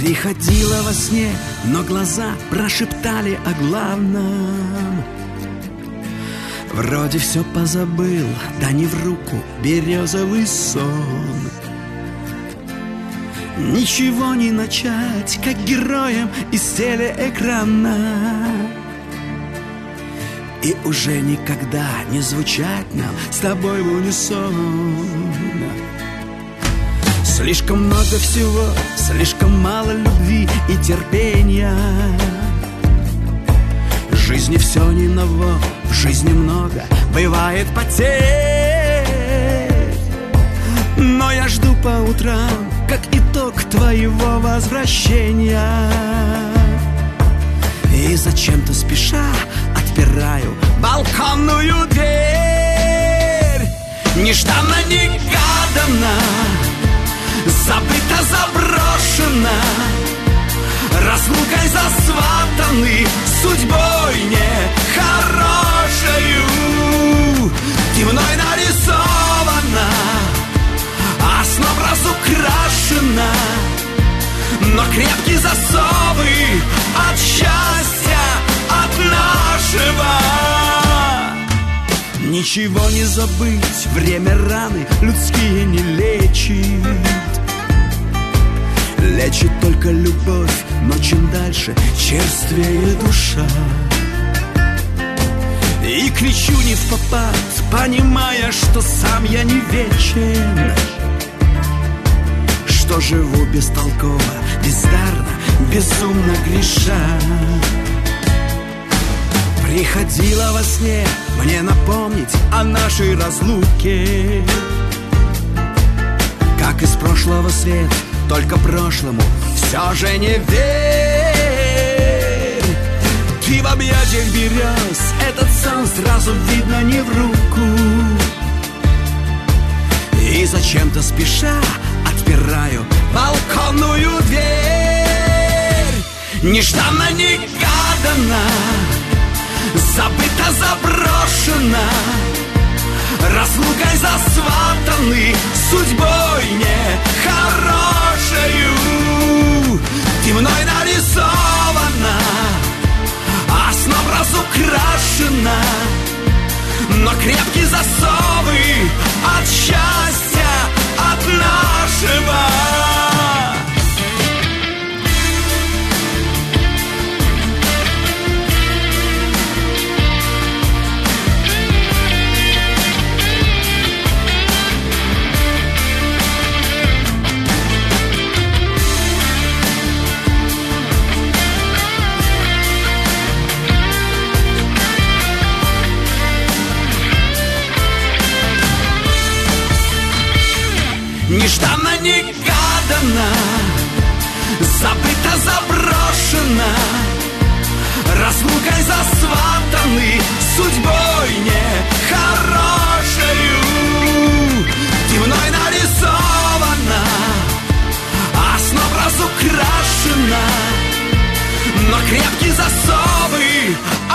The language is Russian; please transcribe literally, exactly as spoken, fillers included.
Приходила во сне, но глаза прошептали о главном. Вроде все позабыл, да не в руку березовый сон. Ничего не начать, как героям из телеэкрана. И уже никогда не звучать нам с тобой в унисон. Слишком много всего, слишком мало любви и терпения. В жизни все не ново, в жизни много бывает потерь. Но я жду по утрам, как итог твоего возвращения. И зачем-то спеша отпираю балконную дверь. Нежданно-негаданно, забыто, заброшено, разлукой засватаны, судьбой нехорошею. Ты мной нарисована, а сном разукрашена, но крепкие засовы от счастья, от нашего. Ничего не забыть, время раны людские не лечит. Лечит только любовь, но чем дальше, черствее душа. И кричу не впопад, понимая, что сам я не вечен, что живу бестолково, бездарно, безумно греша. Приходила во сне мне напомнить о нашей разлуке. Как из прошлого свет, только прошлому все же не верь. Ты в объятиях берез, этот сон сразу видно не в руку. И зачем-то спеша отпираю балконную дверь. Нежданно-негаданно, забыто, заброшено, разлукой засватаны, судьбой нехорошею. Ты мной нарисована, а сном разукрашена, но крепкие засовы от счастья, от нашего. Нежданно-негаданно, забыто, заброшено, разлукой засватаны, судьбой нехорошею. Ты мной нарисована, а сном разукрашена, но крепкие засовы